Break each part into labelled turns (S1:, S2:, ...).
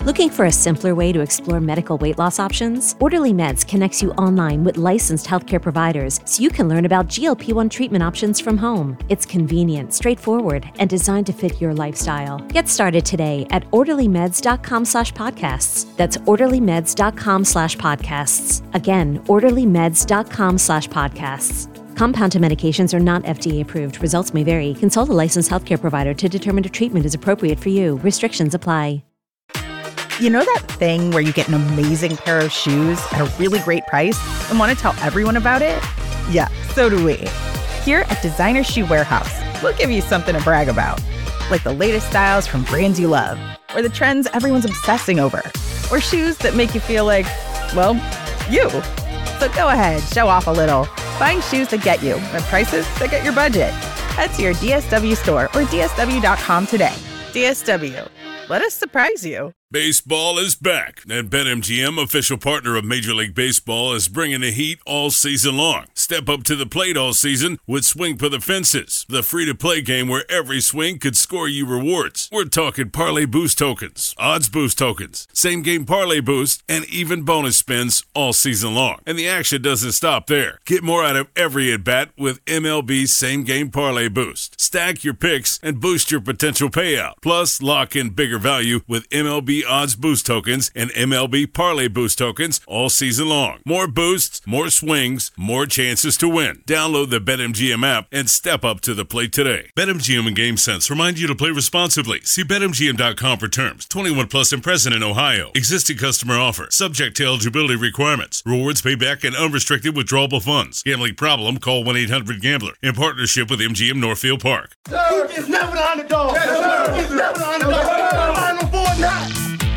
S1: Looking for a simpler way to explore medical weight loss options? Orderly Meds connects you online with licensed healthcare providers so you can learn about GLP-1 treatment options from home. It's convenient, straightforward, and designed to fit your lifestyle. Get started today at orderlymeds.com/podcasts. That's orderlymeds.com/podcasts. Again, orderlymeds.com/podcasts. Compounded medications are not FDA approved. Results may vary. Consult a licensed healthcare provider to determine if treatment is appropriate for you. Restrictions apply.
S2: You know that thing where you get an amazing pair of shoes at a really great price and want to tell everyone about it? Yeah, so do we. Here at Designer Shoe Warehouse, we'll give you something to brag about, like the latest styles from brands you love, or the trends everyone's obsessing over, or shoes that make you feel like, well, you. So go ahead, show off a little. Find shoes that get you at prices that get your budget. Head to your DSW store or DSW.com today. DSW, let us surprise you.
S3: Baseball is back, and BetMGM, official partner of Major League Baseball, is bringing the heat all season long. Step up to the plate all season with Swing for the Fences, the free-to-play game where every swing could score you rewards. We're talking parlay boost tokens, odds boost tokens, same-game parlay boost, and even bonus spins all season long. And the action doesn't stop there. Get more out of every at-bat with MLB same-game parlay boost. Stack your picks and boost your potential payout. Plus, lock in bigger value with MLB odds boost tokens and MLB parlay boost tokens all season long. More boosts, more swings, more chances to win. Download the BetMGM app and step up to the plate today. BetMGM and GameSense remind you to play responsibly. See BetMGM.com for terms. 21 plus and present in Ohio. Existing customer offer. Subject to eligibility requirements. Rewards payback and unrestricted withdrawable funds. Gambling problem? Call 1-800-GAMBLER. In partnership with MGM Northfield Park.
S4: It's never the underdog. It's never the underdog. Final four not.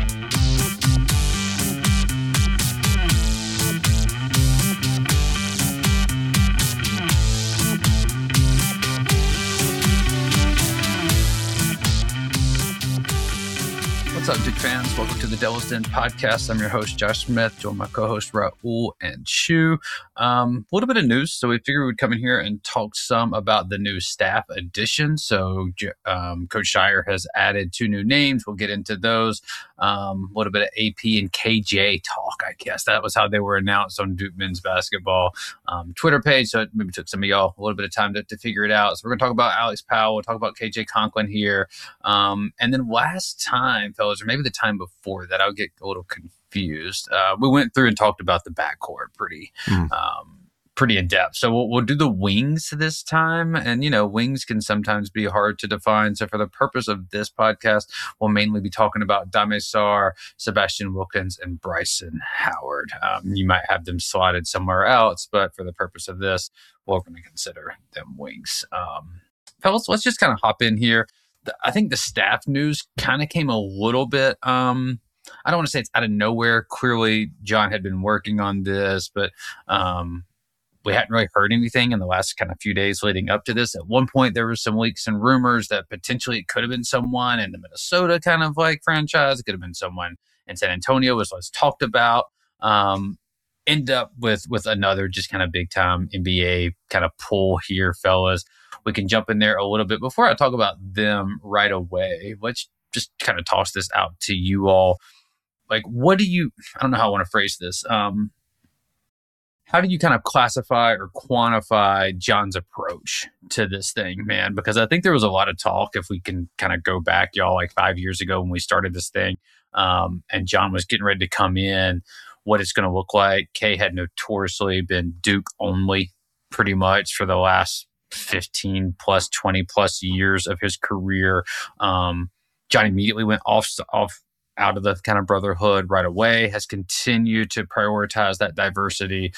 S5: What's up, Duke fans? Welcome to the Devil's Den podcast. I'm your host, Josh Smith, joined by my co-host, Raul and Chu. A little bit of news. So we figured we'd come in here and talk some about the new staff addition. So Coach Scheyer has added 2 new names. We'll get into those. A little bit of AP and KJ talk, I guess. That was how they were announced on Duke men's basketball Twitter page. So it maybe took some of y'all a little bit of time to figure it out. So we're going to talk about Alex Powell. We'll talk about KJ Conklin here. And then last time, fellas, or maybe the time before that, I'll get a little confused. We went through and talked about the backcourt pretty in depth. So we'll do the wings this time. And, you know, wings can sometimes be hard to define. So for the purpose of this podcast, we'll mainly be talking about Dame Sarr, Sebastian Wilkins, and Bryson Howard. You might have them slotted somewhere else, but for the purpose of this, we're going to consider them wings. Fellas, let's just kind of hop in here. I think the staff news kind of came a little bit, I don't want to say it's out of nowhere. Clearly, John had been working on this, but we hadn't really heard anything in the last kind of few days leading up to this. At one point, there were some leaks and rumors that potentially it could have been someone in the Minnesota kind of like franchise. It could have been someone in San Antonio, was less talked about. End up with another just kind of big time NBA kind of pull here, fellas. We can jump in there a little bit. Before I talk about them right away, let's just kind of toss this out to you all. Like, I don't know how I want to phrase this. How do you kind of classify or quantify John's approach to this thing, man? Because I think there was a lot of talk, if we can kind of go back, y'all, like 5 years ago when we started this thing, and John was getting ready to come in, what it's going to look like. K had notoriously been Duke only pretty much for the last 15 plus 20 plus years of his career. John immediately went off out of the kind of brotherhood right away, has continued to prioritize that diversity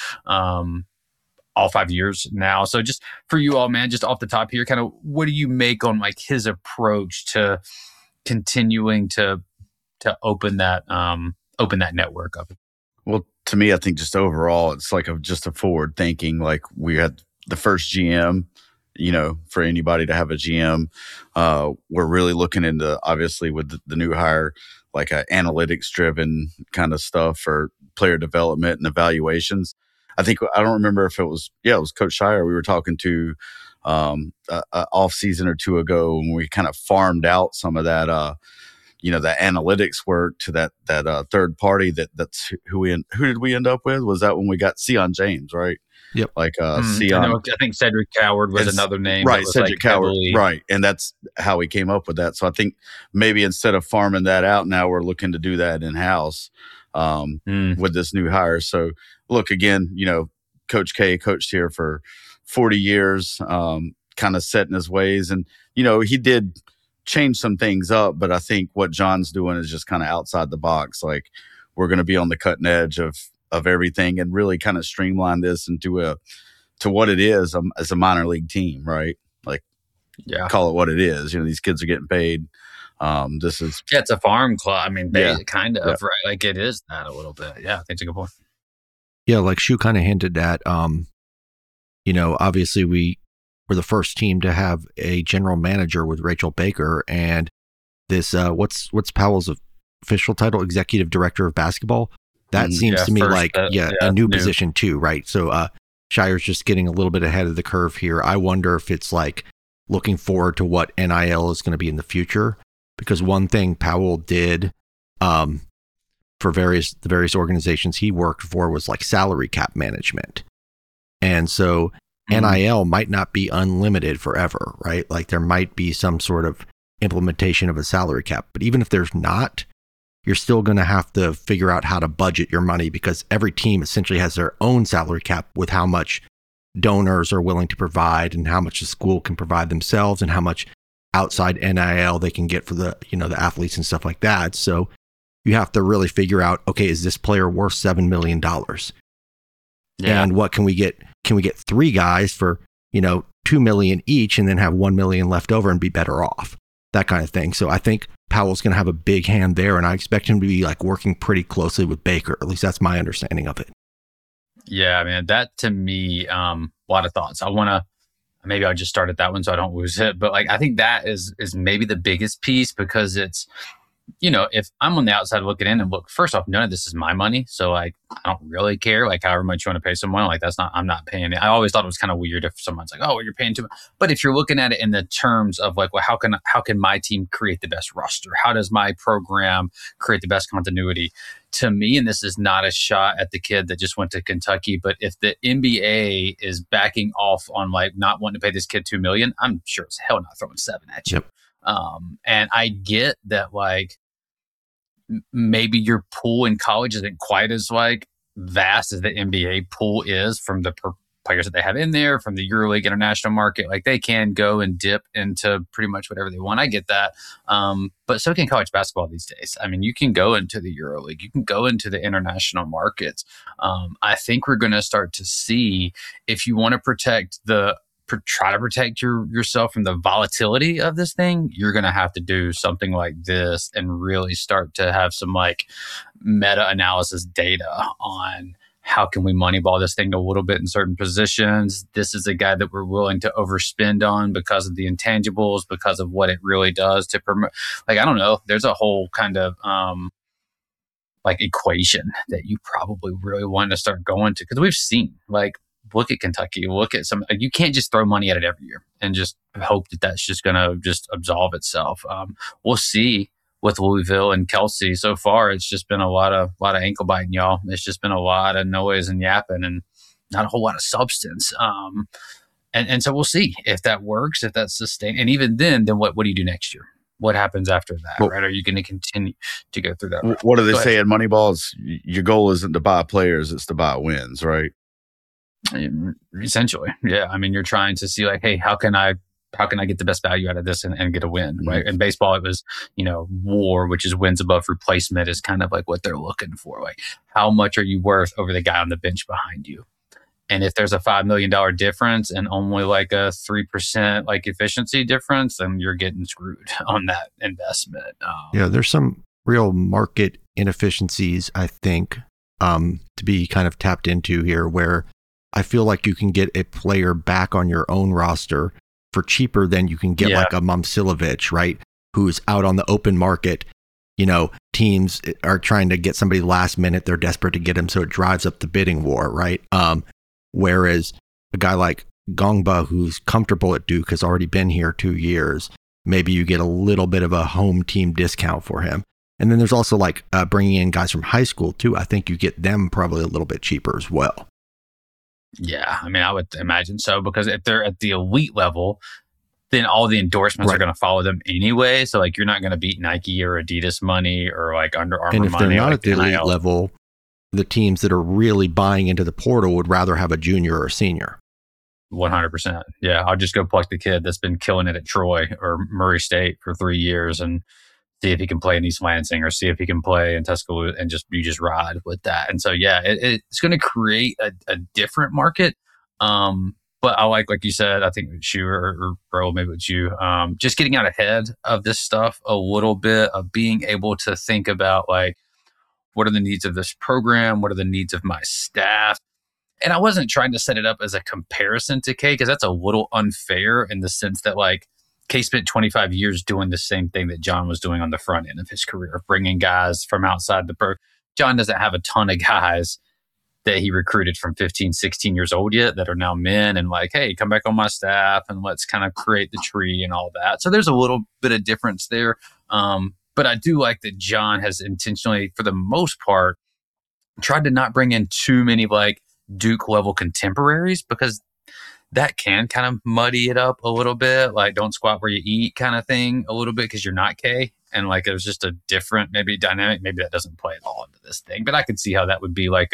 S5: all 5 years now. So just for you all, man, just off the top here, kind of what do you make on like his approach to continuing to open that network up?
S6: Well, to me, I think just overall, it's like just a forward thinking, like we had the first GM, you know, for anybody to have a GM. We're really looking into, obviously, with the new hire, like analytics driven kind of stuff for player development and evaluations. I don't remember if it was Coach Scheyer we were talking to off season or two ago when we kind of farmed out some of that, the analytics work to that third party. That's who did we end up with? Was that when we got Sion James, right?
S7: Yep.
S6: Like Sion.
S5: I think Cedric Coward was another name.
S6: Right, Cedric Coward. Right, and that's how we came up with that. So I think maybe instead of farming that out, now we're looking to do that in house with this new hire. So look, again, Coach K coached here for 40 years, kind of set in his ways, and he did change some things up, but I think what John's doing is just kind of outside the box. Like, we're going to be on the cutting edge of everything and really kind of streamline this into to what it is as a minor league team, right? Like, call it what it is. These kids are getting paid.
S5: It's a farm club. I mean, kind of, right? Like, it is that a little bit. Yeah, I think it's a good point.
S7: Yeah, like Shu kind of hinted at, obviously we were the first team to have a general manager with Rachel Baker, and this, what's Powell's official title? Executive Director of Basketball. That seems to me like a new position too, right? So Shire's just getting a little bit ahead of the curve here. I wonder if it's like looking forward to what NIL is going to be in the future, because one thing Powell did for the various organizations he worked for was like salary cap management. And so NIL might not be unlimited forever, right? Like, there might be some sort of implementation of a salary cap, but even if there's not, you're still going to have to figure out how to budget your money, because every team essentially has their own salary cap with how much donors are willing to provide and how much the school can provide themselves and how much outside NIL they can get for the athletes and stuff like that. So you have to really figure out, okay, is this player worth $7 million? Yeah. And what can we get? Can we get 3 guys for, $2 million each and then have $1 million left over and be better off? That kind of thing. So I think Powell's going to have a big hand there, and I expect him to be like working pretty closely with Baker. At least that's my understanding of it.
S5: Yeah, man, that to me, a lot of thoughts. Maybe I'll just start at that one so I don't lose it. But like, I think that is maybe the biggest piece, because it's, if I'm on the outside looking in, and look, first off, none of this is my money. So like, I don't really care, like however much you want to pay someone, like I'm not paying it. I always thought it was kind of weird if someone's like, oh, well, you're paying too much. But if you're looking at it in the terms of like, well, how can my team create the best roster? How does my program create the best continuity? To me, and this is not a shot at the kid that just went to Kentucky, but if the NBA is backing off on like not wanting to pay this kid $2 million, I'm sure as hell not throwing 7 at you. Yep. And I get that, like, maybe your pool in college isn't quite as like vast as the NBA pool is from the players that they have in there, from the EuroLeague international market. Like, they can go and dip into pretty much whatever they want. I get that. But so can college basketball these days. I mean, you can go into the EuroLeague, you can go into the international markets. I think we're going to start to see, if you want to try to protect yourself from the volatility of this thing, you're going to have to do something like this and really start to have some like meta-analysis data on how can we moneyball this thing a little bit in certain positions. This is a guy that we're willing to overspend on because of the intangibles, because of what it really does to promote. Like, I don't know, there's a whole kind of like equation that you probably really want to start going to, because we've seen, like, look at Kentucky, look at you can't just throw money at it every year and just hope that that's just going to just absolve itself. We'll see with Louisville and Kelsey. So far, it's just been a lot of ankle biting, y'all. It's just been a lot of noise and yapping and not a whole lot of substance. And so we'll see if that works, if that's sustained. And even then what do you do next year? What happens after that, right? Are you going to continue to go through that?
S6: What do they say in Moneyball? Your goal isn't to buy players, it's to buy wins, right?
S5: Essentially, yeah. I mean, you're trying to see like, hey, how can I get the best value out of this and get a win, right? In baseball, it was, WAR, which is wins above replacement, is kind of like what they're looking for. Like, how much are you worth over the guy on the bench behind you? And if there's a $5 million difference and only like a 3% like efficiency difference, then you're getting screwed on that investment.
S7: Yeah, there's some real market inefficiencies, I think, to be kind of tapped into here, where I feel like you can get a player back on your own roster for cheaper than you can get like a Momcilovic, right? Who's out on the open market. Teams are trying to get somebody last minute. They're desperate to get him, so it drives up the bidding war, right? Whereas a guy like Gongba, who's comfortable at Duke, has already been here 2 years. maybe you get a little bit of a home team discount for him. And then there's also like bringing in guys from high school too. I think you get them probably a little bit cheaper as well.
S5: Yeah, I mean, I would imagine so, because if they're at the elite level, then all the endorsements are going to follow them anyway. So like, you're not going to beat Nike or Adidas money or like Under Armour money.
S7: And if they're not
S5: like
S7: at the elite level, the teams that are really buying into the portal would rather have a junior or a senior.
S5: 100%. Yeah, I'll just go pluck the kid that's been killing it at Troy or Murray State for 3 years and see if he can play in East Lansing or see if he can play in Tuscaloosa, and you just ride with that. And so, yeah, it's going to create a different market. But I like you said, I think it's you or bro, maybe it's you, just getting out ahead of this stuff a little bit, of being able to think about like, what are the needs of this program? What are the needs of my staff? And I wasn't trying to set it up as a comparison to K, because that's a little unfair in the sense that like K spent 25 years doing the same thing that John was doing on the front end of his career, bringing guys from outside the pro. John doesn't have a ton of guys that he recruited from 15, 16 years old yet that are now men and like, hey, come back on my staff and let's kind of create the tree and all that. So there's a little bit of difference there. But I do like that John has intentionally, for the most part, tried to not bring in too many like Duke level contemporaries, because that can kind of muddy it up a little bit. Like, don't squat where you eat kind of thing a little bit, because you're not K. And like, it was just a different maybe dynamic. Maybe that doesn't play at all into this thing, but I could see how that would be like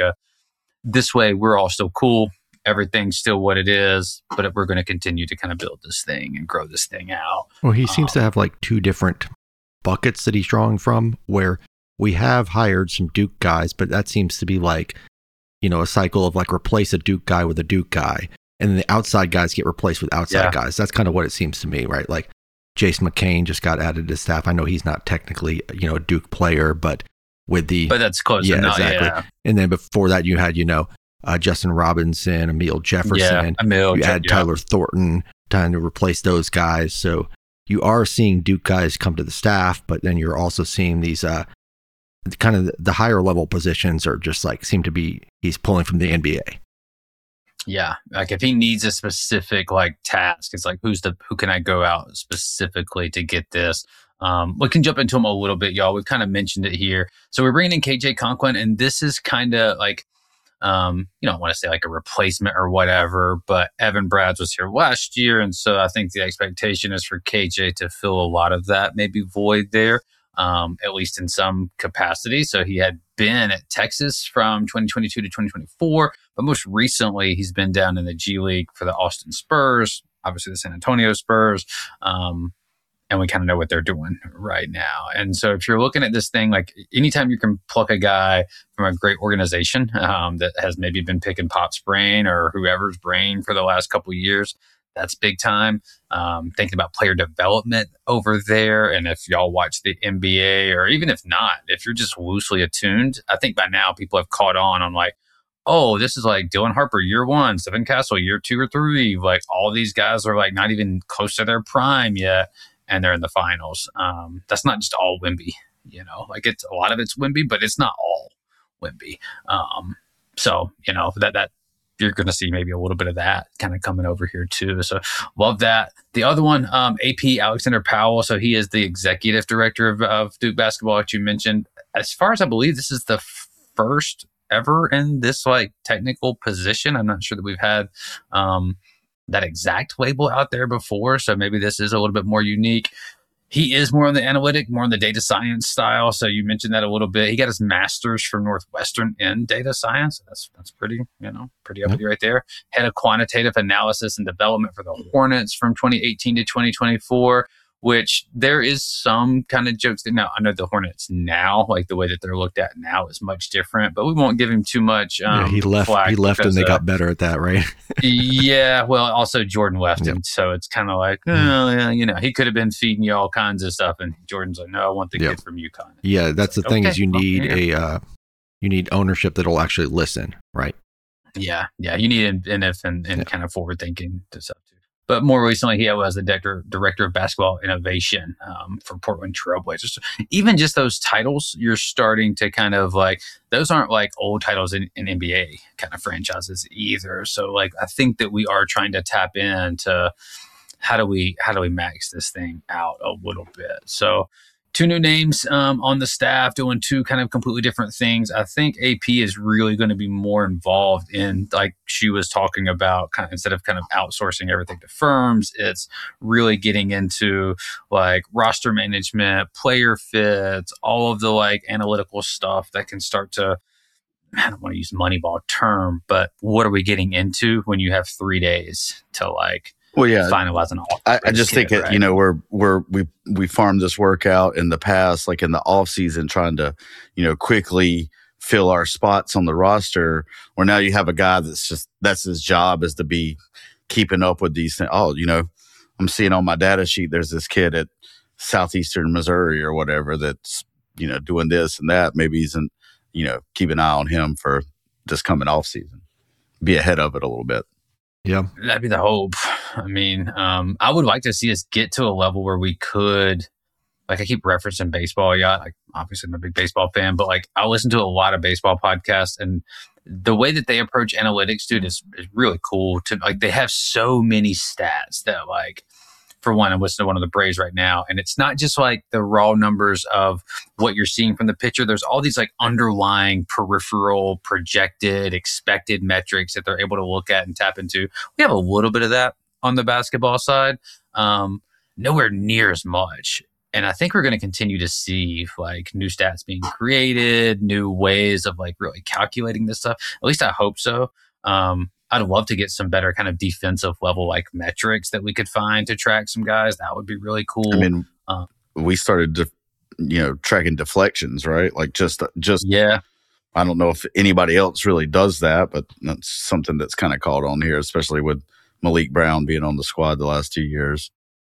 S5: this way we're all still cool. Everything's still what it is, but we're going to continue to kind of build this thing and grow this thing out.
S7: Well, he seems to have like two different buckets that he's drawing from, where we have hired some Duke guys, but that seems to be like, a cycle of like replace a Duke guy with a Duke guy. And then the outside guys get replaced with outside guys. That's kind of what it seems to me, right? Like Jason McCain just got added to staff. I know he's not technically, a Duke player, but
S5: but that's close enough.
S7: Exactly. Yeah. And then before that, you had, Justin Robinson, Emil Jefferson. You had Tyler Thornton trying to replace those guys. So you are seeing Duke guys come to the staff, but then you're also seeing these kind of the higher level positions are just like seem to be he's pulling from the NBA.
S5: Yeah, like if he needs a specific like task, it's like who can I go out specifically to get this? We can jump into him a little bit, y'all. We've kind of mentioned it here. So we're bringing in KJ Conklin, and this is kind of like, you don't want to say like a replacement or whatever, but Evan Brads was here last year. And so I think the expectation is for KJ to fill a lot of that maybe void there, at least in some capacity. So he had been at Texas from 2022 to 2024, but most recently he's been down in the G League for the Austin Spurs, obviously the San Antonio Spurs. And we kind of know what they're doing right now. And so if you're looking at this thing, like anytime you can pluck a guy from a great organization that has maybe been picking Pop's brain or whoever's brain for the last couple of years, that's big time. Thinking about player development over there. And if y'all watch the NBA, or even if not, if you're just loosely attuned, I think by now people have caught on like, oh, this is like Dylan Harper, year one, Stephen Castle, year 2 or 3. Like all these guys are like not even close to their prime yet, and they're in the finals. That's not just all Wemby, like it's a lot of it's Wemby, but it's not all Wemby. So, that you're going to see maybe a little bit of that kind of coming over here too. So love that. The other one, AP Alexander Powell. So he is the executive director of Duke basketball, that you mentioned. As far as I believe, this is the first ever in this like technical position. I'm not sure that we've had, that exact label out there before. So maybe this is a little bit more unique. He is more on the analytic, more on the data science style. So you mentioned that a little bit. He got his master's from Northwestern in data science. That's pretty, pretty uppity right there. Head of quantitative analysis and development for the Hornets from 2018 to 2024, which there is some kind of jokes that now I know the Hornets now, like the way that they're looked at now is much different, but we won't give him too much.
S7: He left because, and they got better at that, right?
S5: Yeah. Well, also Jordan left him. So it's kind of like, he could have been feeding you all kinds of stuff. And Jordan's like, no, I want the kid from UConn.
S7: Yeah. That's the thing is you need you need ownership that'll actually listen. Right.
S5: Yeah. Yeah. You need and kind of forward thinking to stuff too. But more recently, he was the director of basketball innovation for Portland Trailblazers. Even just those titles, you're starting to kind of like, those aren't like old titles in NBA kind of franchises either. So like, I think that we are trying to tap into, how do we max this thing out a little bit? So 2 new names on the staff doing 2 kind of completely different things. I think AP is really going to be more involved in, like she was talking about, kind of, instead of kind of outsourcing everything to firms, it's really getting into like roster management, player fits, all of the like analytical stuff that can start to, I don't want to use Moneyball term, but what are we getting into when you have 3 days to like finalize an offer?
S6: I just think
S5: right?
S6: you know, we farmed this workout in the past, like in the off season, trying to, you know, quickly fill our spots on the roster. Where now you have a guy that's his job is to be keeping up with these things. Oh, you know, I'm seeing on my data sheet there's this kid at Southeastern Missouri or whatever that's, you know, doing this and that. Maybe he's in, you know, keep an eye on him for this coming off season. Be ahead of it a little bit.
S7: Yeah.
S5: That'd be the hope. I mean, I would like to see us get to a level where we could, like I keep referencing baseball. Yeah, like obviously I'm a big baseball fan, but like I listen to a lot of baseball podcasts, and the way that they approach analytics, dude, is really cool. To like, they have so many stats that like, for one, I'm listening to one of the Braves right now, and it's not just like the raw numbers of what you're seeing from the pitcher. There's all these like underlying peripheral, projected, expected metrics that they're able to look at and tap into. We have a little bit of that on the basketball side, nowhere near as much. And I think we're going to continue to see like new stats being created, new ways of like really calculating this stuff. At least I hope so. I'd love to get some better kind of defensive level like metrics that we could find to track some guys. That would be really cool.
S6: I mean, we started tracking deflections, right? Like just
S5: yeah.
S6: I don't know if anybody else really does that, but that's something that's kind of caught on here, especially with Malik Brown being on the squad the last 2 years.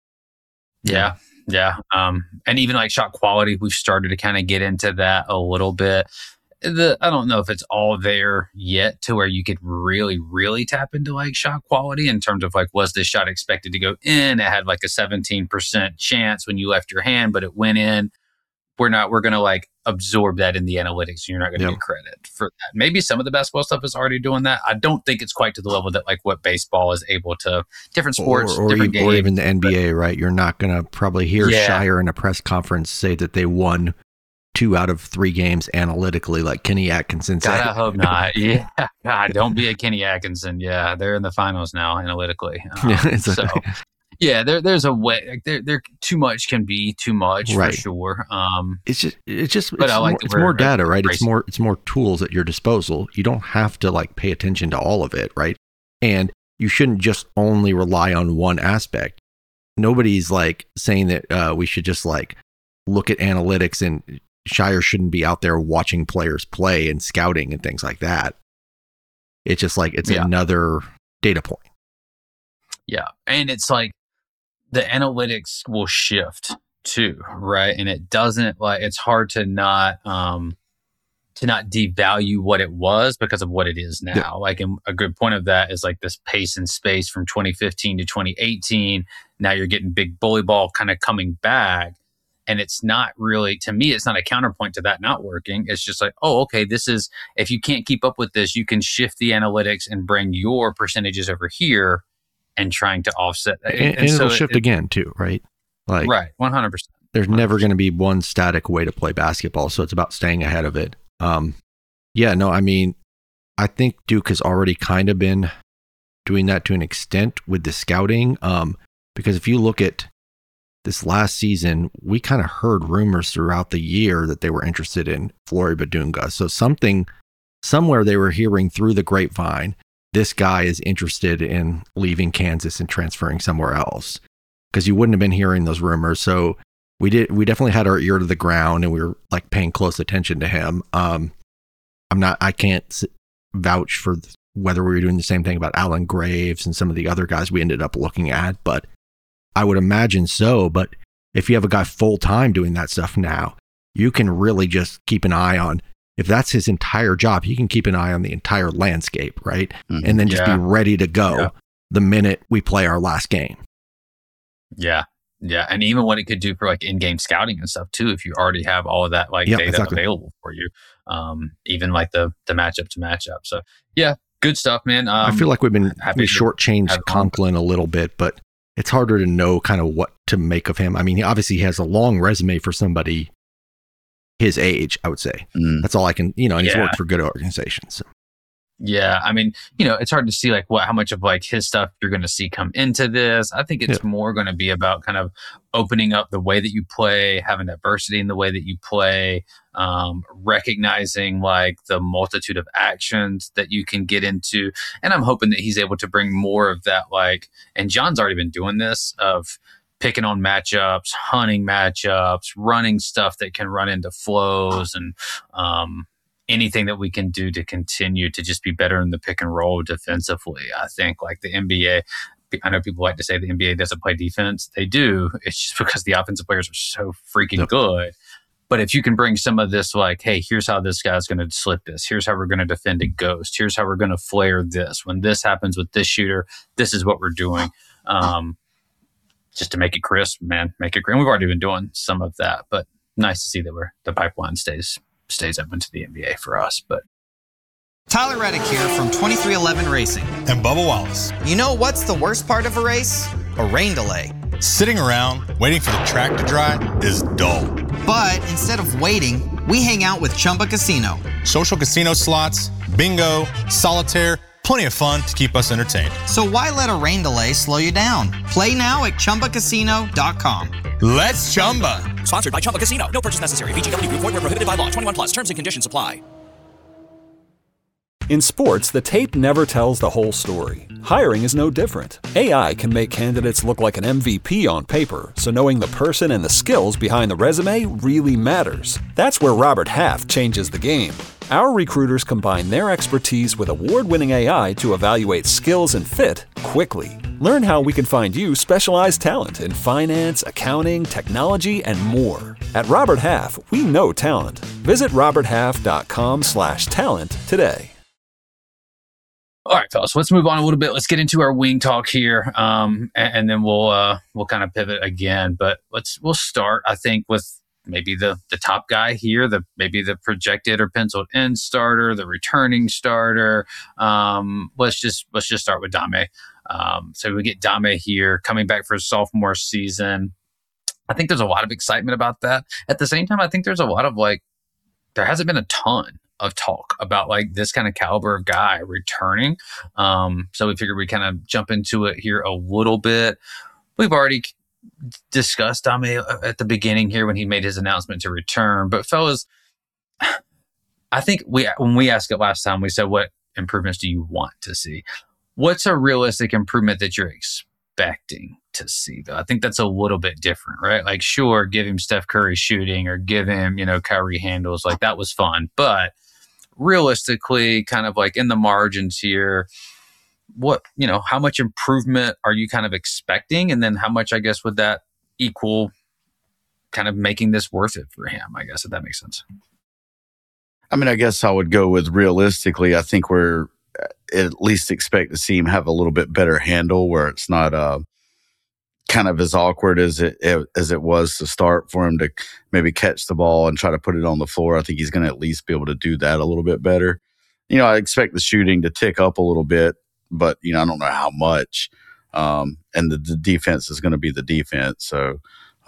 S5: Yeah. Yeah. And even like shot quality, we've started to kind of get into that a little bit. I don't know if it's all there yet to where you could really, really tap into like shot quality in terms of like, was this shot expected to go in? It had like a 17% chance when you left your hand, but it went in. We're going to like absorb that in the analytics. You're not going to get credit for that. Maybe some of the basketball stuff is already doing that. I don't think it's quite to the level that like what baseball is able to, different sports, different games.
S7: Or even the NBA, right? You're not going to probably hear Shire in a press conference say that they won 2 out of 3 games analytically, like Kenny Atkinson said.
S5: God, I hope not. Yeah. God, don't be a Kenny Atkinson. Yeah. They're in the finals now analytically. So yeah, there's a way, like there too much can be too much for sure.
S7: It's more data, right? It's more tools at your disposal. You don't have to like pay attention to all of it, right? And you shouldn't just only rely on one aspect. Nobody's like saying that we should just like look at analytics, and Shire shouldn't be out there watching players play and scouting and things like that. It's just like, it's another data point.
S5: Yeah. And it's like the analytics will shift too, right? And it doesn't like, it's hard to not devalue what it was because of what it is now. Yeah. Like, and a good point of that is like this pace and space from 2015 to 2018. Now you're getting big bully ball kind of coming back. And it's not really, to me, it's not a counterpoint to that not working. It's just like, oh, okay, this is, if you can't keep up with this, you can shift the analytics and bring your percentages over here and trying to offset that.
S7: And it'll shift again too, right? Like,
S5: right, 100%.
S7: There's 100%. Never going to be one static way to play basketball. So it's about staying ahead of it. I mean, I think Duke has already kind of been doing that to an extent with the scouting. Because if you look at this last season, we kind of heard rumors throughout the year that they were interested in Flory Badunga. So somewhere they were hearing through the grapevine, this guy is interested in leaving Kansas and transferring somewhere else, because you wouldn't have been hearing those rumors. So we definitely had our ear to the ground, and we were like paying close attention to him. I can't vouch for whether we were doing the same thing about Alan Graves and some of the other guys we ended up looking at, but I would imagine so. But if you have a guy full time doing that stuff now, you can really just keep an eye on, if that's his entire job, he can keep an eye on the entire landscape, right? Mm-hmm. And then just be ready to go the minute we play our last game.
S5: Yeah. Yeah. And even what it could do for like in-game scouting and stuff too, if you already have all of that like data available for you, even like the matchup to matchup. So yeah, good stuff, man.
S7: I feel like we've shortchanged Conklin a little bit, but it's harder to know kind of what to make of him. I mean, he obviously has a long resume for somebody his age, I would say. That's all I can, and he's worked for good organizations.
S5: Yeah, I mean, it's hard to see like how much of like his stuff you're going to see come into this. I think it's more going to be about kind of opening up the way that you play, having diversity in the way that you play, recognizing like the multitude of actions that you can get into. And I'm hoping that he's able to bring more of that, like, and John's already been doing this of picking on matchups, hunting matchups, running stuff that can run into flows, and anything that we can do to continue to just be better in the pick and roll defensively. I think like the NBA, I know people like to say the NBA doesn't play defense. They do. It's just because the offensive players are so freaking good. But if you can bring some of this, like, hey, here's how this guy's going to slip this. Here's how we're going to defend a ghost. Here's how we're going to flare this. When this happens with this shooter, this is what we're doing. Just to make it crisp, man, make it crisp. And we've already been doing some of that, but nice to see that the pipeline stays open to the NBA for us. But
S8: Tyler Reddick here from 2311 Racing.
S9: And Bubba Wallace.
S8: You know what's the worst part of a race? A rain delay.
S9: Sitting around waiting for the track to dry is dull.
S8: But instead of waiting, we hang out with Chumba Casino.
S9: Social casino slots, bingo, solitaire, plenty of fun to keep us entertained.
S8: So why let a rain delay slow you down? Play now at ChumbaCasino.com.
S9: Let's Chumba.
S10: Sponsored by Chumba Casino. No purchase necessary. VGW Group. Void where prohibited by law. 21 plus. Terms and conditions apply.
S11: In sports, the tape never tells the whole story. Hiring is no different. AI can make candidates look like an MVP on paper, so knowing the person and the skills behind the resume really matters. That's where Robert Half changes the game. Our recruiters combine their expertise with award-winning AI to evaluate skills and fit quickly. Learn how we can find you specialized talent in finance, accounting, technology, and more. At Robert Half, we know talent. Visit roberthalf.com/talent today.
S5: All right, fellas, let's move on a little bit. Let's get into our wing talk here, and then we'll kind of pivot again. But we'll start, I think, with maybe the top guy here, maybe the projected or penciled in starter, the returning starter. Let's just start with Dame. So we get Dame here coming back for his sophomore season. I think there's a lot of excitement about that. At the same time, I think there's a lot of there hasn't been a ton of talk about this kind of caliber of guy returning. So we figured we'd kind of jump into it here a little bit. We've already discussed Dame at the beginning here when he made his announcement to return. But fellas, I think when we asked it last time, we said, what improvements do you want to see? What's a realistic improvement that you're expecting to see, though? I think that's a little bit different, right? Sure, give him Steph Curry shooting or give him, Kyrie handles. That was fun. But realistically, kind of in the margins here, how much improvement are you kind of expecting? And then how much, I guess, would that equal kind of making this worth it for him, I guess, if that makes sense?
S6: I mean, I guess I would go with realistically, I think we're at least expect to see him have a little bit better handle where it's not kind of as awkward as it was to start for him to maybe catch the ball and try to put it on the floor. I think he's going to at least be able to do that a little bit better. I expect the shooting to tick up a little bit, but, I don't know how much. And the defense is going to be the defense. So,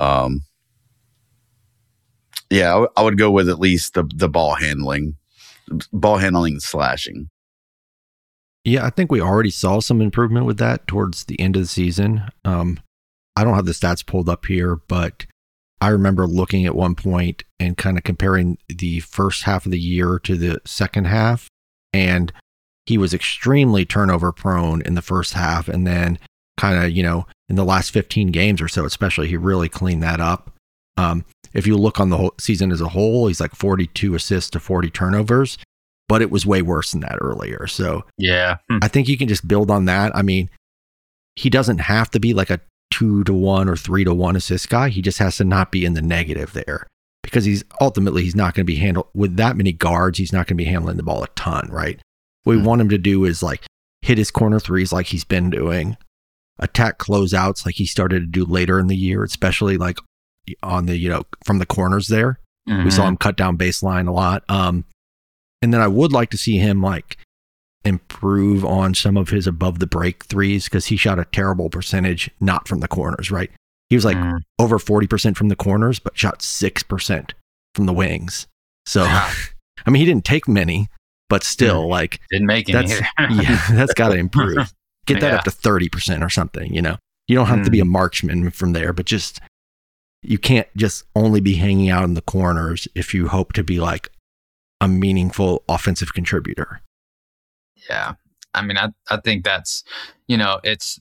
S6: yeah, I would go with at least the ball handling and slashing.
S7: Yeah, I think we already saw some improvement with that towards the end of the season. I don't have the stats pulled up here, but I remember looking at one point and kind of comparing the first half of the year to the second half, and he was extremely turnover prone in the first half, and then kind of, in the last 15 games or so, especially, he really cleaned that up. If you look on the whole season as a whole, he's 42 assists to 40 turnovers, but it was way worse than that earlier. So
S5: yeah,
S7: I think you can just build on that. I mean, he doesn't have to be a 2-to-1 or 3-to-1 assist guy. He just has to not be in the negative there, because he's not going to be handled with that many guards. He's not going to be handling the ball a ton, right? What we want him to do is hit his corner threes like he's been doing, attack closeouts like he started to do later in the year, especially on the, from the corners there. Mm-hmm. We saw him cut down baseline a lot. And then I would like to see him improve on some of his above the break threes, because he shot a terrible percentage not from the corners, right? He was like over 40% from the corners, but shot 6% from the wings. So, I mean, he didn't take many, but still, like,
S5: didn't make any.
S7: That's got to improve. Get that up to 30% or something, you know? You don't have to be a marksman from there, but just, you can't just only be hanging out in the corners if you hope to be like a meaningful offensive contributor.
S5: Yeah. I mean, I think that's, it's,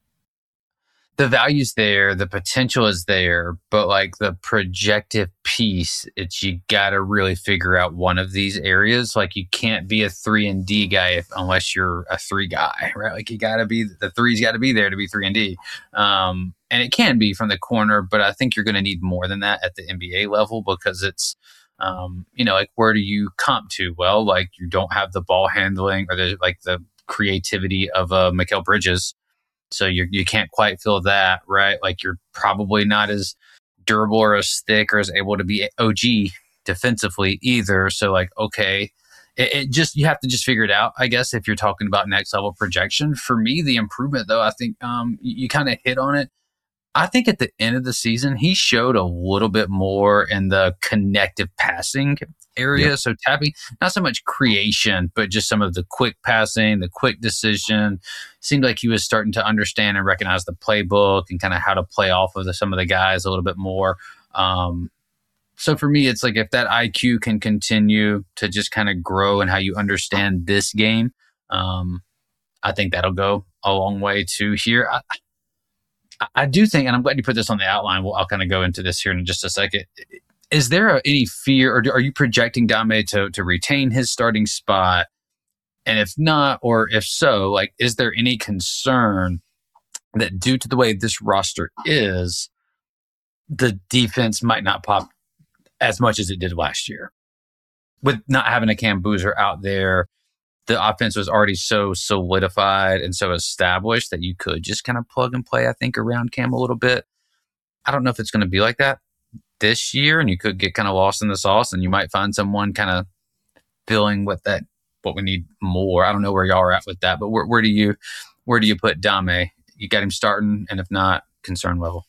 S5: the value's there, the potential is there, but like the projective piece, you got to really figure out one of these areas. Like, you can't be a 3-and-D guy unless you're a 3 guy, right? Like, the 3's got to be there to be 3-and-D. And it can be from the corner, but I think you're going to need more than that at the NBA level, because it's, like, where do you comp to? Well, like, you don't have the ball handling or the creativity of Mikal Bridges. So you can't quite feel that, right? Like, you're probably not as durable or as thick or as able to be OG defensively either. So, like, okay, you have to just figure it out, I guess, if you're talking about next level projection. For me, the improvement, though, I think you kind of hit on it. I think at the end of the season, he showed a little bit more in the connective passing area. Yep. So tapping, not so much creation, but just some of the quick passing, the quick decision. Seemed like he was starting to understand and recognize the playbook and kind of how to play off of some of the guys a little bit more. So for me, it's like, if that IQ can continue to just kind of grow and how you understand this game, I think that'll go a long way too here. I do think, and I'm glad you put this on the outline. I'll kind of go into this here in just a second. Is there any fear, or are you projecting Dame to retain his starting spot? And if not, or if so, like, is there any concern that due to the way this roster is, the defense might not pop as much as it did last year? With not having a Cam Boozer out there, the offense was already so solidified and so established that you could just kind of plug and play, I think, around Cam a little bit. I don't know if it's going to be like that this year, and you could get kind of lost in the sauce, and you might find someone kind of filling what we need more. I don't know where y'all are at with that, but where do you put Dame? You got him starting, and if not, concern level.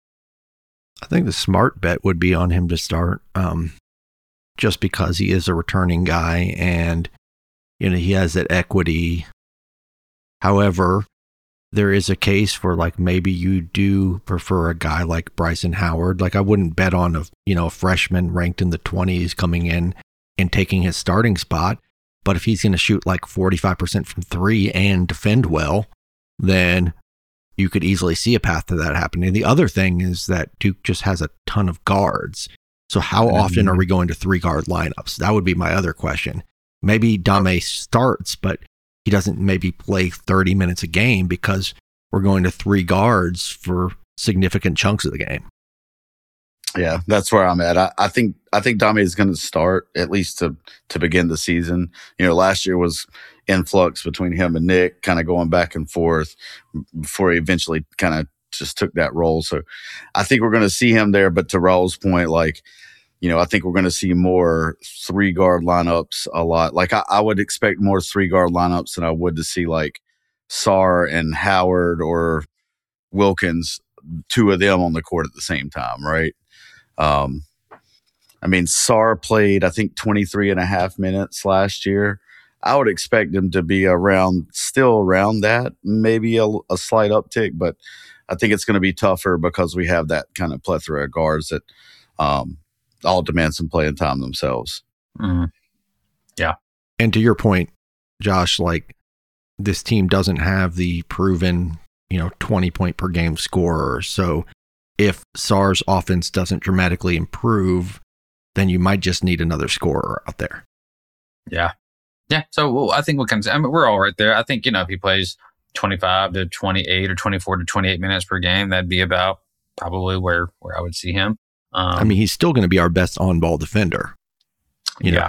S7: I think the smart bet would be on him to start, just because he is a returning guy and he has that equity. However, there is a case for, like, maybe you do prefer a guy like Bryson Howard. Like, I wouldn't bet on a freshman ranked in the 20s coming in and taking his starting spot. But if he's going to shoot like 45% from 3 and defend well, then you could easily see a path to that happening. The other thing is that Duke just has a ton of guards. So how often are we going to 3-guard lineups? That would be my other question. Maybe Dame starts, but he doesn't maybe play 30 minutes a game because we're going to 3 guards for significant chunks of the game.
S6: Yeah, that's where I'm at. I think Dame is going to start, at least to begin the season. Last year was influx between him and Nick, kind of going back and forth before he eventually kind of just took that role. So I think we're going to see him there. But to Raul's point, like, I think we're going to see more 3-guard lineups a lot. Like, I would expect more 3-guard lineups than I would to see, like, Sarr and Howard or Wilkins, 2 of them on the court at the same time, right? I mean, Sarr played, I think, 23 and a half minutes last year. I would expect him to be still around that, maybe a slight uptick, but I think it's going to be tougher because we have that kind of plethora of guards that all demand some playing time themselves.
S5: Mm-hmm. Yeah.
S7: And to your point, Josh, like, this team doesn't have the proven, 20-point per game scorer. So if Sarr's offense doesn't dramatically improve, then you might just need another scorer out there.
S5: Yeah. Yeah. So I think we're all right there. I think, if he plays 25 to 28 or 24 to 28 minutes per game, that'd be about probably where I would see him.
S7: I mean, he's still going to be our best on-ball defender.
S5: Yeah.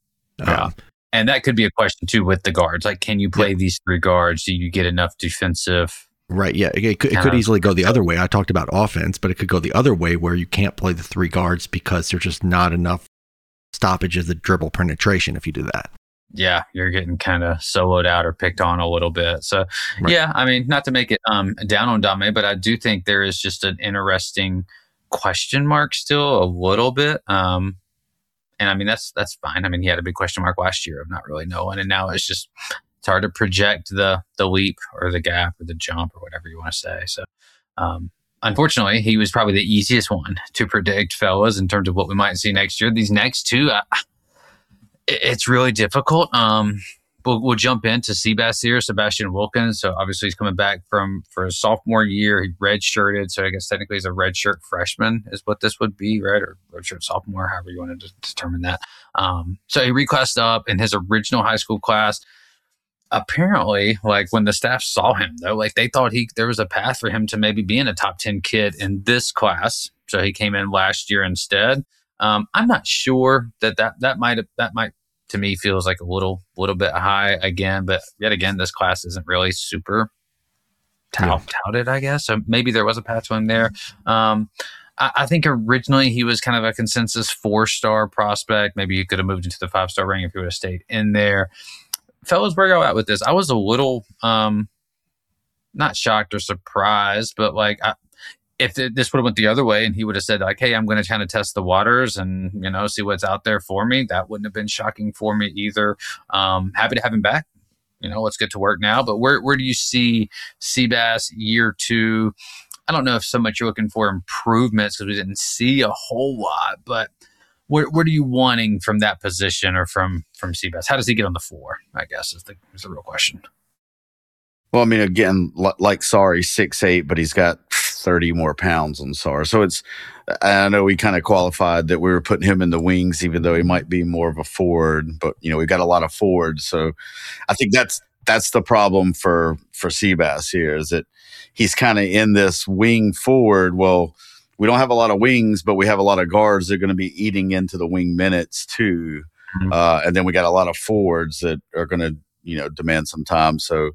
S5: And that could be a question, too, with the guards. Like, can you play these 3 guards? Do you get enough defensive?
S7: Right, yeah. It could easily go the other way. I talked about offense, but it could go the other way where you can't play the 3 guards because there's just not enough stoppage of the dribble penetration if you do that.
S5: yeah, you're getting kind of soloed out or picked on a little bit. So, yeah, I mean, not to make it down on Dame, but I do think there is just an interesting question mark still a little bit. And I mean, that's fine. I mean, he had a big question mark last year of not really knowing. And now it's hard to project the leap or the gap or the jump or whatever you want to say. So, unfortunately, he was probably the easiest one to predict, fellas, in terms of what we might see next year. These next two, it's really difficult. We'll jump into Seabass here, Sebastian Wilkins. So obviously he's coming back for his sophomore year. He redshirted, so I guess technically he's a redshirt freshman is what this would be, right? Or redshirt sophomore, however you want to determine that. So he reclassed up in his original high school class. Apparently, like when the staff saw him, though, like they thought there was a path for him to maybe being a top 10 kid in this class. So he came in last year instead. I'm not sure that might to me feels like a little bit high again, but yet again, this class isn't really super touted, I guess. So maybe there was a path to him there. I think originally he was kind of a consensus 4-star prospect. Maybe he could have moved into the 5-star rank if he would have stayed in there. Fellas, where y'all at with this? I was a little not shocked or surprised, but like if this would have went the other way and he would have said like, hey, I'm going to kind of test the waters and, see what's out there for me, that wouldn't have been shocking for me either. Happy to have him back. Let's get to work now. But where do you see Seabass year 2? I don't know if so much you're looking for improvements because we didn't see a whole lot, but what are you wanting from that position or from Seabass? How does he get on the floor, I guess, is the real question.
S6: Well, I mean, again, like Sarr, 6'8", but he's got 30 more pounds on Sarr. So I know we kind of qualified that we were putting him in the wings, even though he might be more of a forward. But, we've got a lot of forwards. So I think that's the problem for Seabass here is that he's kind of in this wing forward. Well, we don't have a lot of wings, but we have a lot of guards that are going to be eating into the wing minutes too. Mm-hmm. And then we got a lot of forwards that are going to, demand some time. So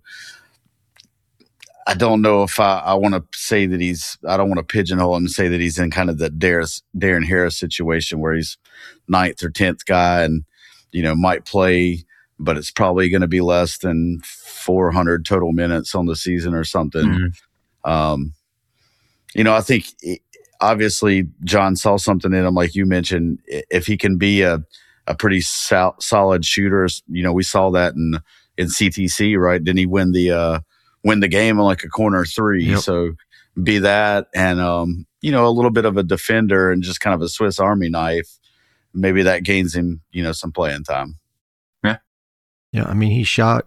S6: I don't know if I want to say that I don't want to pigeonhole him and say that he's in kind of the Darren Harris situation where he's 9th or 10th guy and, might play, but it's probably going to be less than 400 total minutes on the season or something. Mm-hmm. I think obviously John saw something in him, like you mentioned. If he can be a pretty solid shooter, we saw that in CTC, right? Didn't he win the game on like a corner 3? Yep. So be that and, a little bit of a defender and just kind of a Swiss Army knife. Maybe that gains him, some playing time.
S7: Yeah. Yeah. I mean, he shot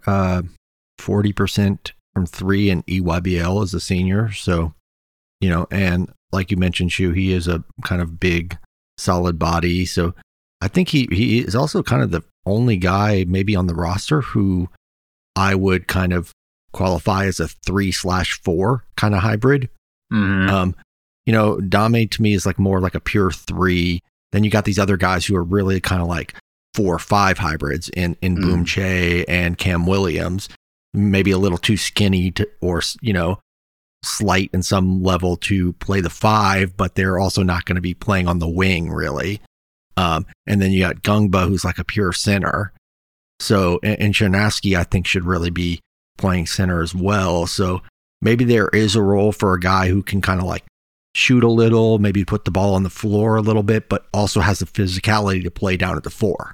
S7: 40% from 3 in EYBL as a senior. So, and like you mentioned, Shu, he is a kind of big, solid body. So I think he is also kind of the only guy maybe on the roster who I would kind of qualify as a 3/4 kind of hybrid. Mm-hmm. Dame to me is like more like a pure 3. Then you got these other guys who are really kind of like 4 or 5 hybrids in Boom Che and Cam Williams, maybe a little too skinny or slight in some level to play the 5, but they're also not going to be playing on the wing really. And then you got Gungba, who's like a pure center. So, and Chernaski, I think should really be playing center as well. So maybe there is a role for a guy who can kind of like shoot a little, maybe put the ball on the floor a little bit, but also has the physicality to play down at the 4.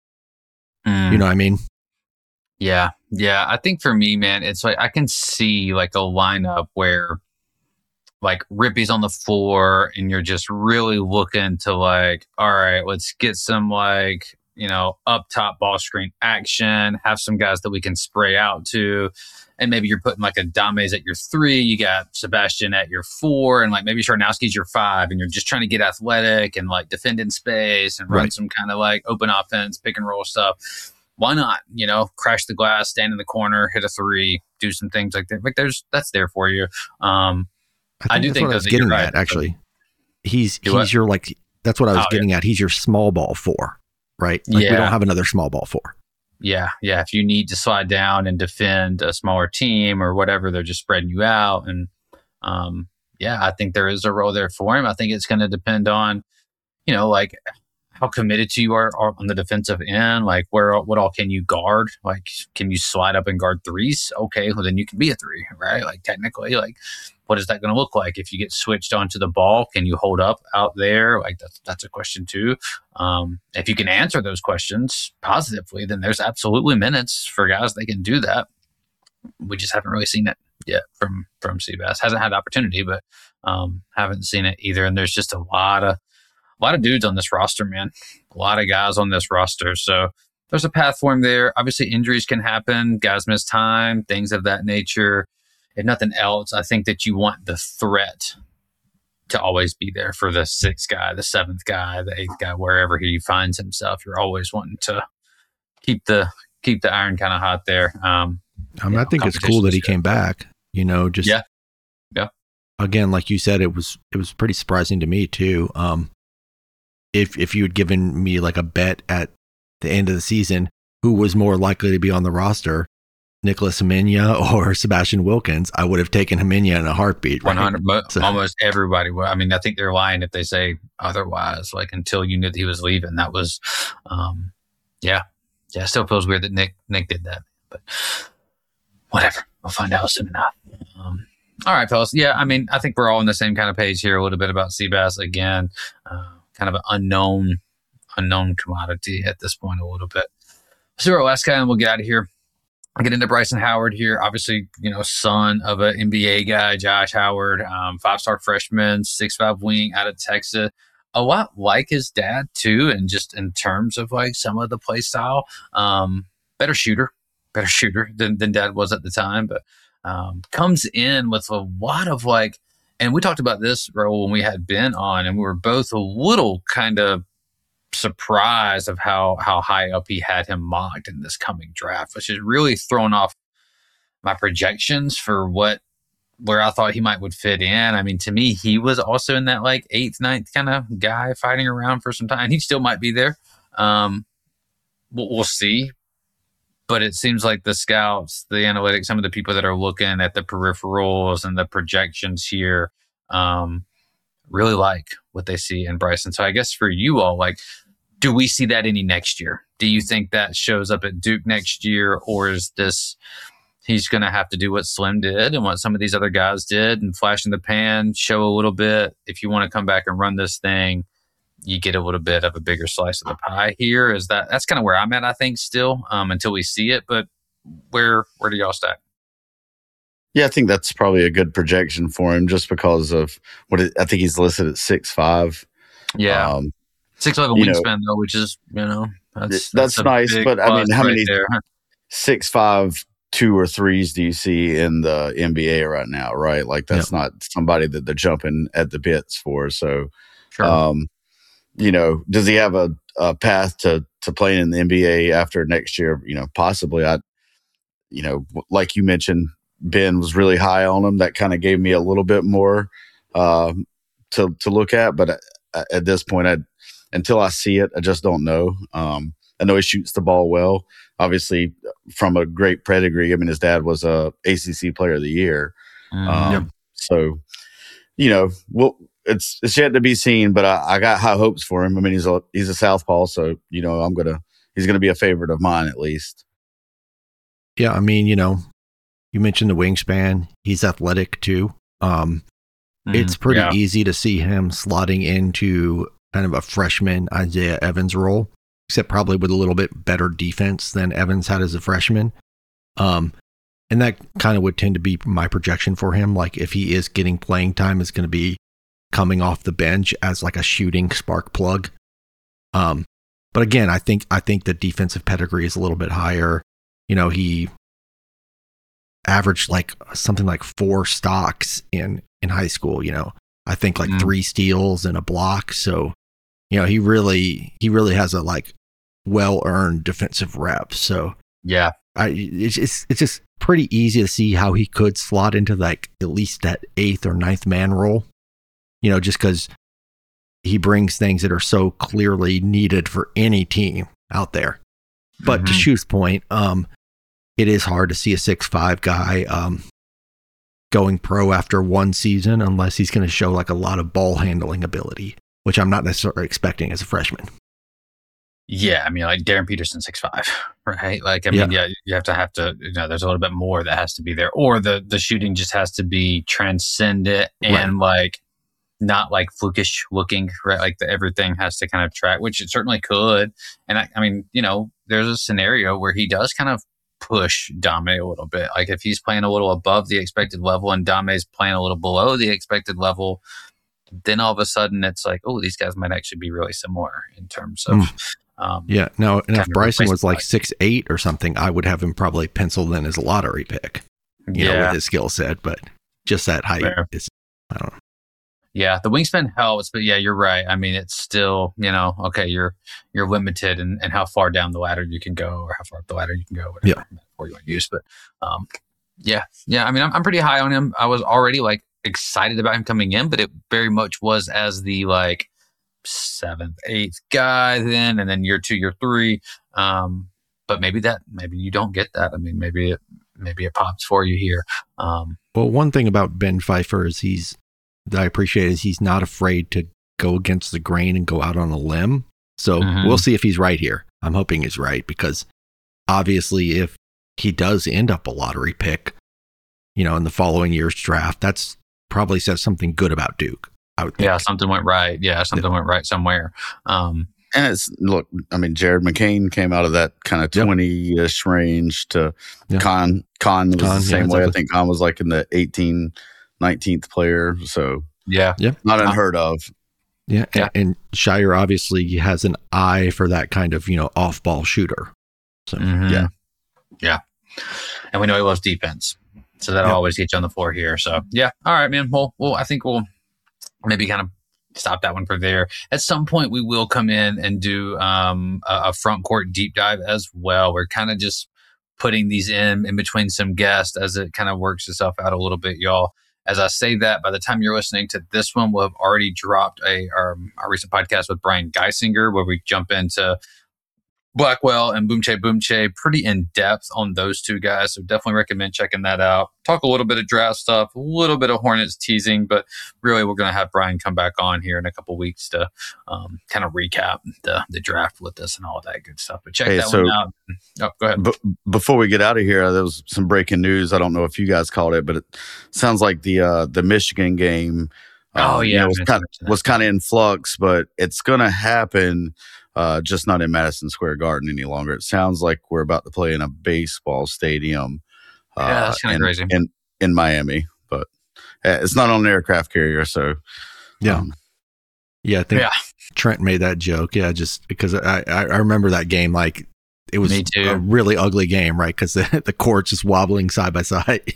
S7: You know what I mean?
S5: Yeah. Yeah. I think for me, man, it's like I can see like a lineup where like Rippy's on the floor and you're just really looking to like, all right, let's get some like, up top ball screen action, have some guys that we can spray out to. And maybe you're putting like a Dames at your 3, you got Sebastian at your 4, and like maybe Sharnowski's your 5, and you're just trying to get athletic and like defend in space and run some kind of like open offense, pick and roll stuff. Why not? Crash the glass, stand in the corner, hit a 3, do some things like that. Like that's there for you. I do think
S7: that's getting at actually. He's your like that's what I was getting at. He's your small ball 4, right? Like we don't have another small ball 4.
S5: Yeah. If you need to slide down and defend a smaller team or whatever, they're just spreading you out. And I think there is a role there for him. I think it's going to depend on, like how committed to you are on the defensive end. Like what all can you guard? Like, can you slide up and guard threes? Okay, well then you can be a three, right? Like technically, like what is that going to look like if you get switched onto the ball? Can you hold up out there? Like that's a question too. If you can answer those questions positively, then there's absolutely minutes for guys that can do that. We just haven't really seen it yet from Seabass. Hasn't had the opportunity, but haven't seen it either. And there's just a lot of dudes on this roster, man. A lot of guys on this roster. So there's a path for him there. Obviously, injuries can happen. Guys miss time, things of that nature. If nothing else, I think that you want the threat to always be there for the 6th guy, the 7th guy, the 8th guy, wherever he finds himself. You're always wanting to keep the iron kind of hot there.
S7: I think it's cool that he came back. Just
S5: yeah.
S7: Again, like you said, it was pretty surprising to me too. If you had given me like a bet at the end of the season, who was more likely to be on the roster, Nicholas Hemenia or Sebastian Wilkins, I would have taken Hemenia in a heartbeat. Right?
S5: 100. So, almost everybody would. I mean, I think they're lying if they say otherwise. Like until you knew that he was leaving, that was, yeah. It still feels weird that Nick did that, but whatever. We'll find out soon enough. All right, fellas. Yeah, I mean, I think we're all on the same kind of page here. A little bit about Seabass again. Kind of an unknown commodity at this point a little bit. So our last guy, and we'll get out of here. I'll get into Bryson Howard here. Obviously, son of an NBA guy, Josh Howard, 5-star freshman, 6'5" wing out of Texas. A lot like his dad too, and just in terms of like some of the play style. Better shooter than dad was at the time, but comes in with a lot of like, and we talked about this, Raul, when we had Ben on, and we were both a little kind of surprised of how high up he had him mocked in this coming draft, which is really thrown off my projections for where I thought he would fit in. I mean, to me, he was also in that like 8th, 9th kind of guy fighting around for some time. He still might be there. We'll see. But it seems like the scouts, the analytics, some of the people that are looking at the peripherals and the projections here really like what they see in Bryson. So I guess for you all, like, do we see that any next year? Do you think that shows up at Duke next year? Or is this, he's going to have to do what Slim did and what some of these other guys did and flash in the pan, show a little bit. If you want to come back and run this thing, you get a little bit of a bigger slice of the pie here. That's kind of where I'm at, I think, still, until we see it. But where do y'all stack?
S6: Yeah, I think that's probably a good projection for him just because of I think he's listed at 6'5".
S5: Yeah. 6'5" wingspan, though, which is, that's
S6: nice. But I mean, how many 6'5" 2 or 3s do you see in the NBA right now, right? Like that's not somebody that they're jumping at the bits for. So,
S5: sure.
S6: Does he have a path to playing in the NBA after next year? Possibly. Like you mentioned, Ben was really high on him. That kind of gave me a little bit more to look at. But at this point, until I see it, I just don't know. I know he shoots the ball well. Obviously, from a great pedigree. I mean, his dad was a ACC Player of the Year. So, it's yet to be seen, but I got high hopes for him. I mean, he's a southpaw, so he's gonna be a favorite of mine at least.
S7: Yeah, I mean, you mentioned the wingspan. He's athletic too. It's pretty easy to see him slotting into kind of a freshman Isaiah Evans role, except probably with a little bit better defense than Evans had as a freshman. And that kind of would tend to be my projection for him. Like if he is getting playing time, it's going to be coming off the bench as like a shooting spark plug. But again, I think the defensive pedigree is a little bit higher. He averaged like something like 4 stocks in high school. I think like 3 steals and a block. So, he really has a like well-earned defensive rep. So
S5: yeah,
S7: it's just pretty easy to see how he could slot into like at least that 8th or 9th man role. Just because he brings things that are so clearly needed for any team out there. But to Shu's point, it is hard to see a 6'5" guy going pro after one season unless he's going to show like a lot of ball handling ability, which I'm not necessarily expecting as a freshman.
S5: Yeah, I mean, like Darren Peterson, 6'5", right? Like, I mean, you have to, there's a little bit more that has to be there, or the shooting just has to be transcendent and like not like flukish looking, right? Like everything has to kind of track, which it certainly could. And I mean, there's a scenario where he does kind of push Dame a little bit. Like if he's playing a little above the expected level and Dame's playing a little below the expected level, then all of a sudden it's like, oh, these guys might actually be really similar in terms of.
S7: No, and if Bryson was like 6'8" or something, I would have him probably penciled in as a lottery pick, you know, with his skill set, but just that height is, I don't know.
S5: Yeah, the wingspan helps, but yeah, you're right. I mean, it's still, okay, you're limited in how far down the ladder you can go or how far up the ladder you can go, whatever metaphor you want to use. But I mean, I'm pretty high on him. I was already like excited about him coming in, but it very much was as the like 7th, 8th guy then, and then year 2, year 3. But maybe you don't get that. I mean, maybe it pops for you here.
S7: Well, one thing about Ben Pfeiffer is that I appreciate is he's not afraid to go against the grain and go out on a limb. So we'll see if he's right here. I'm hoping he's right, because obviously if he does end up a lottery pick, in the following year's draft, that's probably says something good about Duke. I would think.
S5: Yeah, something went right. Yeah, something went right somewhere.
S6: And I mean, Jared McCain came out of that kind of 20-ish range to Con was the same way. Exactly. I think Con was like in the 19th player. So not unheard of.
S7: Yeah. And Shire obviously has an eye for that kind of, off-ball shooter. So
S5: yeah. And we know he loves defense. So that'll always get you on the floor here. So all right, man. Well, I think we'll maybe kind of stop that one for there. At some point, we will come in and do a front court deep dive as well. We're kind of just putting these in between some guests as it kind of works itself out a little bit, y'all. As I say that, by the time you're listening to this one, we'll have already dropped our recent podcast with Brian Geisinger, where we jump into Blackwell and Boomche pretty in depth on those two guys. So definitely recommend checking that out. Talk a little bit of draft stuff, a little bit of Hornets teasing, but really we're going to have Brian come back on here in a couple weeks to kind of recap the draft with us and all of that good stuff. But check that one out. Oh, go ahead.
S6: Before we get out of here, there was some breaking news. I don't know if you guys caught it, but it sounds like the Michigan game was kind of in flux, but it's going to happen. Just not in Madison Square Garden any longer. It sounds like we're about to play in a baseball stadium.
S5: That's kind of crazy.
S6: In Miami, but it's not on an aircraft carrier. So,
S7: I think Trent made that joke. Yeah, just because I remember that game. Like it was a really ugly game, right? Because the court's just wobbling side by side.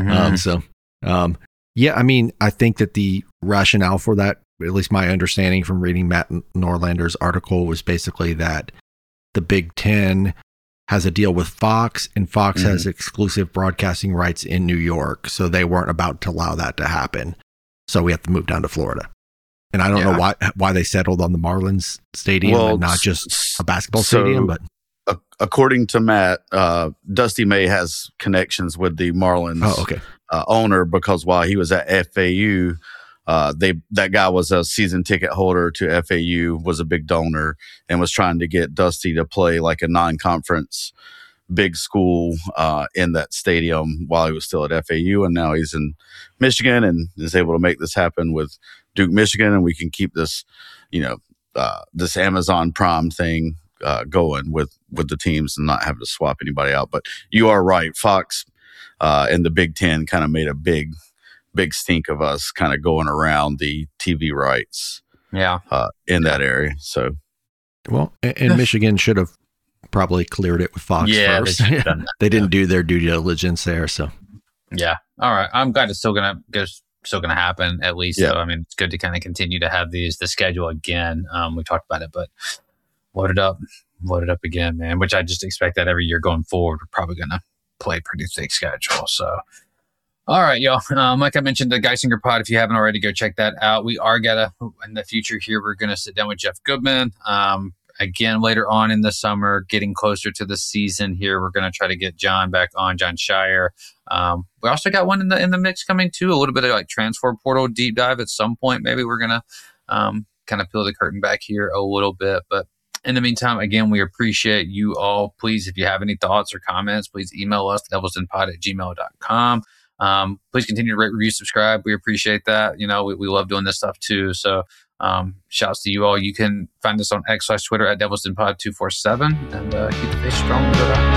S7: I mean, I think that the rationale for that, at least my understanding from reading Matt Norlander's article, was basically that the Big Ten has a deal with Fox, and Fox has exclusive broadcasting rights in New York. So they weren't about to allow that to happen. So we have to move down to Florida. And I don't know why they settled on the Marlins Stadium and not just a basketball stadium. But
S6: according to Matt, Dusty May has connections with the Marlins owner, because while he was at FAU, that guy was a season ticket holder to FAU, was a big donor, and was trying to get Dusty to play like a non-conference big school in that stadium while he was still at FAU. And now he's in Michigan and is able to make this happen with Duke, Michigan. And we can keep this, this Amazon Prime thing going with the teams and not have to swap anybody out. But you are right. Fox and the Big Ten kind of made a big stink of us kind of going around the TV rights in that area. So,
S7: well, and Michigan should have probably cleared it with Fox first. They didn't do their due diligence there. So,
S5: all right. I'm glad it's still gonna happen at least. So, I mean, it's good to kind of continue to have the schedule again. We talked about it, but load it up again, man. Which I just expect that every year going forward. We're probably gonna play a pretty thick schedule. So. All right, y'all. Like I mentioned, the Geisinger pod, if you haven't already, go check that out. We are in the future here, we're going to sit down with Jeff Goodman. Again, later on in the summer, getting closer to the season here, we're going to try to get John back on, John Shire. We also got one in the mix coming too, a little bit of like transfer portal deep dive at some point. Maybe we're going to kind of peel the curtain back here a little bit. But In the meantime, again, we appreciate you all. Please, if you have any thoughts or comments, please email us, devilsdenpod@gmail.com. Please continue to rate, review, subscribe. We appreciate that. We love doing this stuff too. So shouts to you all. You can find us on X/Twitter at devilsdenpod247 and keep the faith strong.